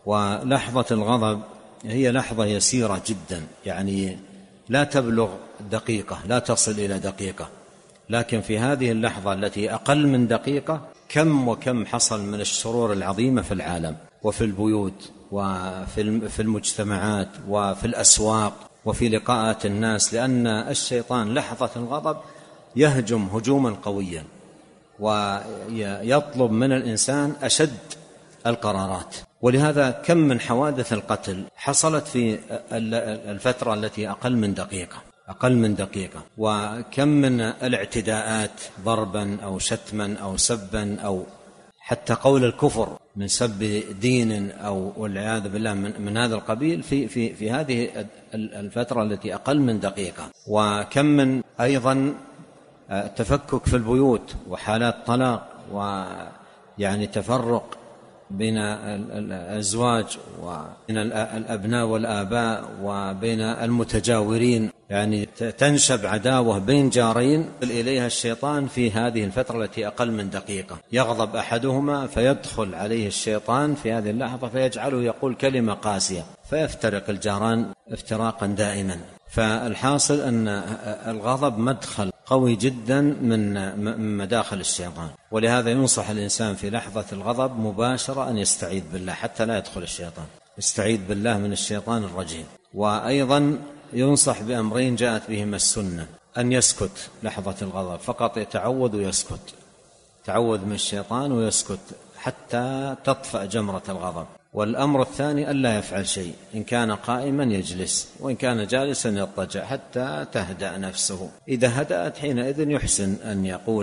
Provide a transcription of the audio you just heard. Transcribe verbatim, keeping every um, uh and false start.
ولحظة الغضب هي لحظة يسيرة جدا، يعني لا تبلغ دقيقة، لا تصل إلى دقيقة، لكن في هذه اللحظة التي أقل من دقيقة كم وكم حصل من الشرور العظيمة في العالم وفي البيوت وفي المجتمعات وفي الأسواق وفي لقاءات الناس، لأن الشيطان لحظة الغضب يهجم هجوما قويا ويطلب من الإنسان أشد القرارات. ولهذا كم من حوادث القتل حصلت في الفترة التي أقل من دقيقة أقل من دقيقة وكم من الاعتداءات ضربا أو شتما أو سبا أو حتى قول الكفر من سب دين أو والعياذ بالله من, من هذا القبيل في, في, في هذه الفترة التي أقل من دقيقة. وكم من أيضا تفكك في البيوت وحالات طلاق ويعني تفرق بين الأزواج وبين الأبناء والآباء وبين المتجاورين، يعني تنشب عداوة بين جارين إليها الشيطان في هذه الفترة التي أقل من دقيقة. يغضب أحدهما فيدخل عليه الشيطان في هذه اللحظة فيجعله يقول كلمة قاسية فيفترق الجاران افتراقا دائما. فالحاصل أن الغضب مدخل قوي جدا من مداخل الشيطان، ولهذا ينصح الإنسان في لحظة الغضب مباشرة أن يستعيذ بالله حتى لا يدخل الشيطان، يستعيذ بالله من الشيطان الرجيم. وأيضا ينصح بأمرين جاءت بهما السنة: أن يسكت لحظة الغضب، فقط يتعوذ ويسكت، تعوذ من الشيطان ويسكت حتى تطفأ جمرة الغضب. والأمر الثاني ألا يفعل شيء، إن كان قائما يجلس وإن كان جالسا يضطجع حتى تهدأ نفسه. إذا هدأت حينئذ يحسن أن يقول